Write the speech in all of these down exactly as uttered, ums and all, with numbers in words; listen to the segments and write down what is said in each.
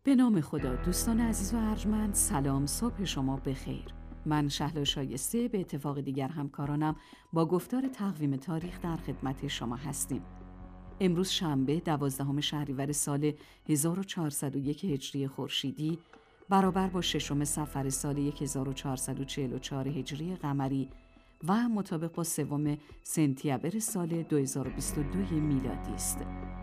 به نام خدا. دوستان عزیز و ارجمند، سلام، صبح شما بخیر. من شهلا شایسته به اتفاق دیگر همکارانم با گفتار تقویم تاریخ در خدمت شما هستیم. امروز شنبه دوازدهم شهریور سال هزار و چهارصد و یک هجری خورشیدی برابر با ششم صفر سال هزار و چهارصد و چهل و چهار هجری قمری و مطابق با سوم سپتامبر سال دو هزار و بیست و دو میلادی است.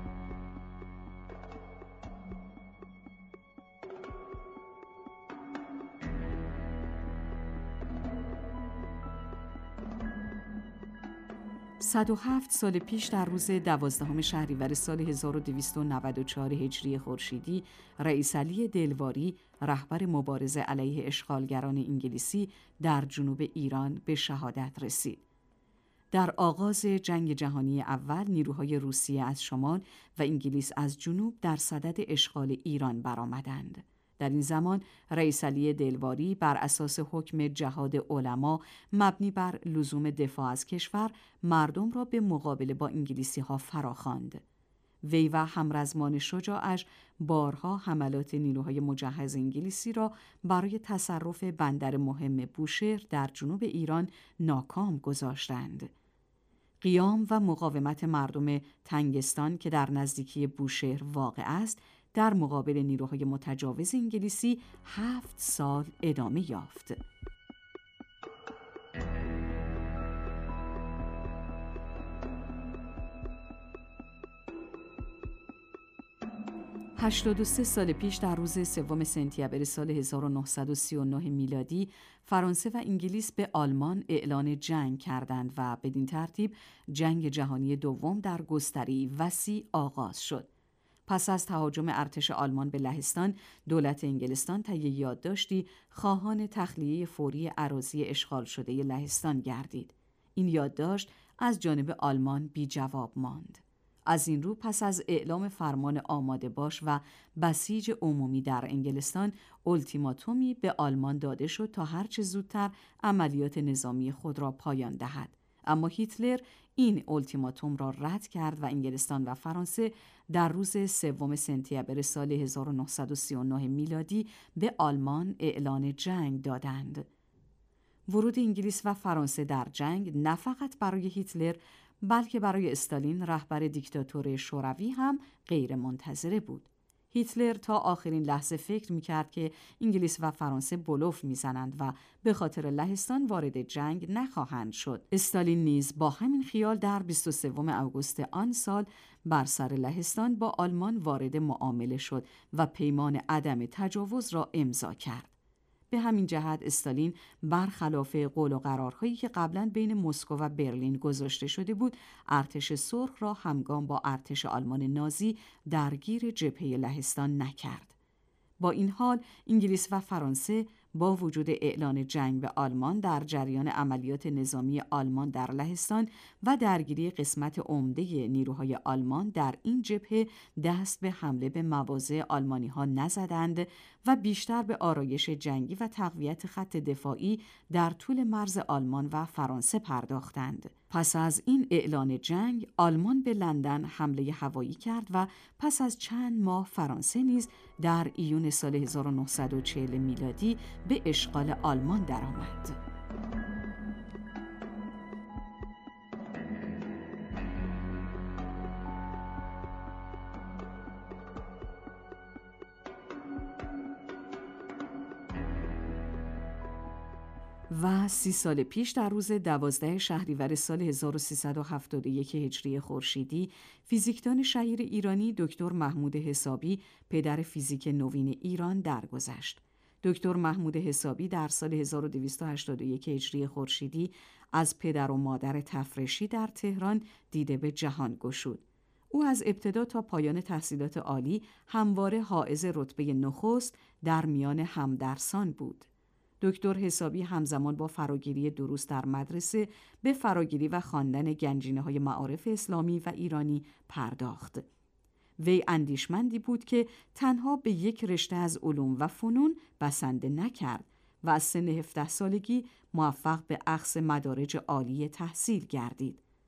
صد و هفت سال پیش در روز دوازدهم شهریور سال هزار و دویست و نود و چهار هجری خورشیدی، رئیس علی دلواری، رهبر مبارزه علیه اشغالگران انگلیسی در جنوب ایران به شهادت رسید. در آغاز جنگ جهانی اول، نیروهای روسیه از شمال و انگلیس از جنوب در صدد اشغال ایران برآمدند. در این زمان رئیس علی دلواری بر اساس حکم جهاد علما مبنی بر لزوم دفاع از کشور، مردم را به مقابله با انگلیسی ها فراخواند. وی و همرزمان شجاعش بارها حملات نیروهای مجهز انگلیسی را برای تصرف بندر مهم بوشهر در جنوب ایران ناکام گذاشتند. قیام و مقاومت مردم تنگستان که در نزدیکی بوشهر واقع است، در مقابل نیروهای متجاوز انگلیسی هفت سال ادامه یافت. هشتاد و سه سال پیش در روز سوم سپتامبر سال هزار و نهصد و سی و نه میلادی، فرانسه و انگلیس به آلمان اعلان جنگ کردند و بدین ترتیب جنگ جهانی دوم در گستری وسیع آغاز شد. پس از تهاجم ارتش آلمان به لهستان، دولت انگلستان طی یادداشتی خواهان تخلیه فوری اراضی اشغال شده لهستان گردید. این یادداشت از جانب آلمان بی جواب ماند. از این رو پس از اعلام فرمان آماده باش و بسیج عمومی در انگلستان، اولتیماتومی به آلمان داده شد تا هرچه زودتر عملیات نظامی خود را پایان دهد. اما هیتلر این اولتیماتوم را رد کرد و انگلستان و فرانسه در روز سوم سپتامبر سال هزار و نهصد و سی و نه میلادی به آلمان اعلان جنگ دادند. ورود انگلیس و فرانسه در جنگ نه فقط برای هیتلر بلکه برای استالین، رهبر دیکتاتور شوروی، هم غیر منتظره بود. هیتلر تا آخرین لحظه فکر می‌کرد که انگلیس و فرانسه بلوف می‌زنند و به خاطر لهستان وارد جنگ نخواهند شد. استالین نیز با همین خیال در بیست و سوم آگوست آن سال بر سر لهستان با آلمان وارد معامله شد و پیمان عدم تجاوز را امضا کرد. به همین جهت استالین برخلاف قول و قرارهایی که قبلا بین مسکو و برلین گذاشته شده بود، ارتش سرخ را همگام با ارتش آلمان نازی درگیر جبهه لهستان نکرد. با این حال انگلیس و فرانسه با وجود اعلان جنگ به آلمان در جریان عملیات نظامی آلمان در لهستان و درگیری قسمت عمده نیروهای آلمان در این جبهه دست به حمله به مواضع آلمانی ها نزدند و بیشتر به آرایش جنگی و تقویت خط دفاعی در طول مرز آلمان و فرانسه پرداختند. پس از این اعلان جنگ، آلمان به لندن حمله هوایی کرد و پس از چند ماه فرانسه نیز در ایون سال هزار و نهصد و چهل میلادی به اشغال آلمان درآمد. و سی سال پیش در روز دوازده شهریور سال هزار و سیصد و هفتاد و یک هجری خورشیدی، فیزیکدان شهیر ایرانی دکتر محمود حسابی، پدر فیزیک نوین ایران، درگذشت. دکتر محمود حسابی در سال هزار و دویست و هشتاد و یک هجری خورشیدی از پدر و مادر تفرشی در تهران دیده به جهان گشود. او از ابتدا تا پایان تحصیلات عالی همواره حائز رتبه نخست در میان همدرسان بود. دکتر حسابی همزمان با فراگیری دروس در مدرسه به فراگیری و خواندن گنجینه‌های معارف اسلامی و ایرانی پرداخت. وی اندیشمندی بود که تنها به یک رشته از علوم و فنون بسنده نکرد و از سن هفده سالگی موفق به اخذ مدارج عالی تحصیل گردید.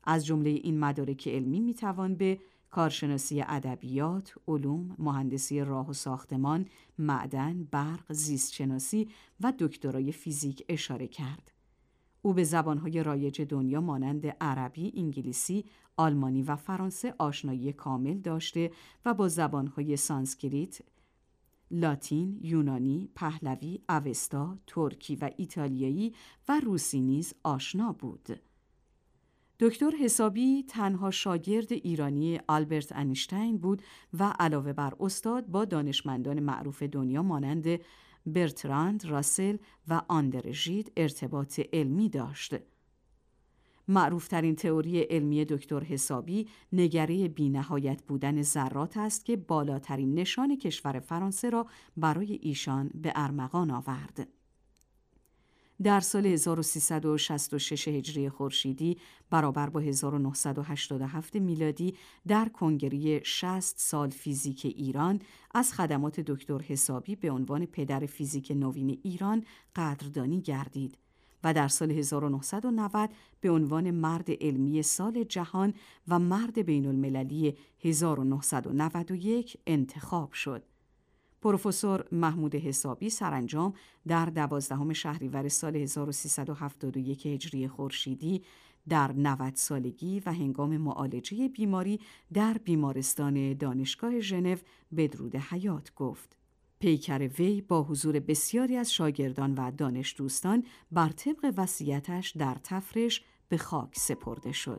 از جمله این مدارک علمی میتوان به کارشناسی ادبیات، علوم، مهندسی راه و ساختمان، معدن، برق، زیستشناسی و دکترای فیزیک اشاره کرد. او به زبانهای رایج دنیا مانند عربی، انگلیسی، آلمانی و فرانسه آشنایی کامل داشته و با زبانهای سانسکریت، لاتین، یونانی، پهلوی، اوستا، ترکی و ایتالیایی و روسی نیز آشنا بود. دکتر حسابی تنها شاگرد ایرانی آلبرت انیشتین بود و علاوه بر استاد با دانشمندان معروف دنیا مانند برتراند راسل و آندره ژید ارتباط علمی داشت. معروفترین تئوری علمی دکتر حسابی نگره بی‌نهایت بودن ذرات است که بالاترین نشان کشور فرانسه را برای ایشان به ارمغان آورد. در سال هزار و سیصد و شصت و شش هجری خورشیدی برابر با هزار و نهصد و هشتاد و هفت میلادی در کنگره شصت سال فیزیک ایران از خدمات دکتر حسابی به عنوان پدر فیزیک نوین ایران قدردانی گردید و در سال هزار و نهصد و نود به عنوان مرد علمی سال جهان و مرد بین المللی هزار و نهصد و نود و یک انتخاب شد. پروفسور محمود حسابی سرانجام در دوازدهم شهریور سال هزار و سیصد و هفتاد و یک هجری خورشیدی در نود سالگی و هنگام معالجه بیماری در بیمارستان دانشگاه ژنو بدرود حیات گفت. پیکر وی با حضور بسیاری از شاگردان و دانش دوستان بر طبق وصیتش در تفرش به خاک سپرده شد.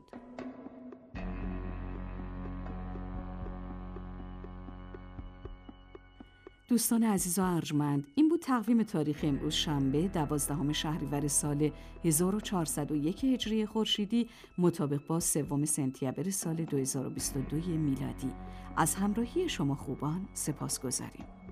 دوستان عزیز و ارجمند، این بود تقویم تاریخ امروز شنبه دوازدهم شهریور سال هزار و چهارصد و یک هجری خورشیدی مطابق با سوم سپتامبر سال دو هزار و بیست و دو میلادی. از همراهی شما خوبان سپاسگزاریم.